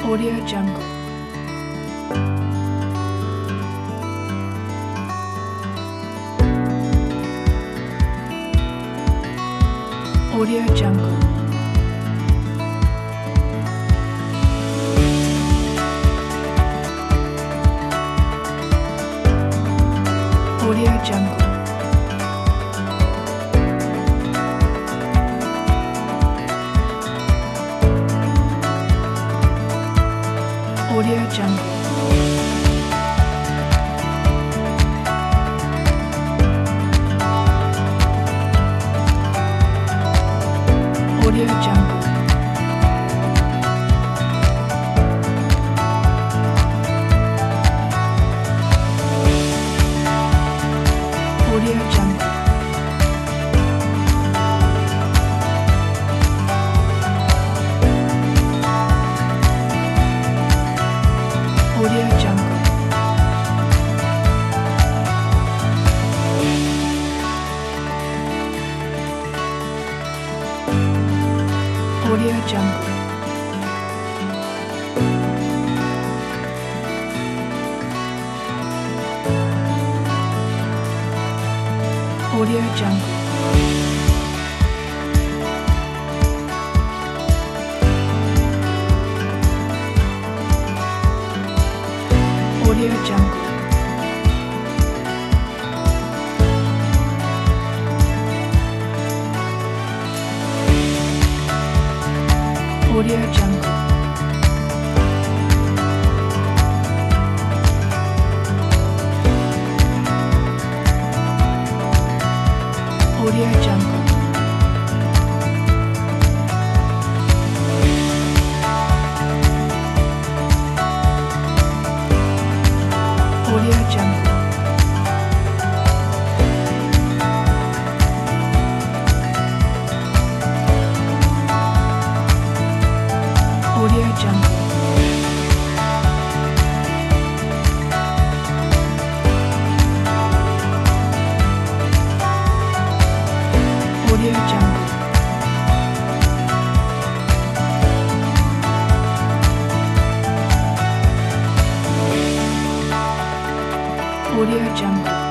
Audio Jungle. Audio Jungle. Audio Jungle. Audio Jungle. Audio Jungle. Audio Jungle. Audio Jungle. Audio Jungle. Audio Jungle. Audio Jungle. Audio Jungle. Audio Jungle. Audio Jungle. Audio Jungle. Audio Jungle. Audio Jungle.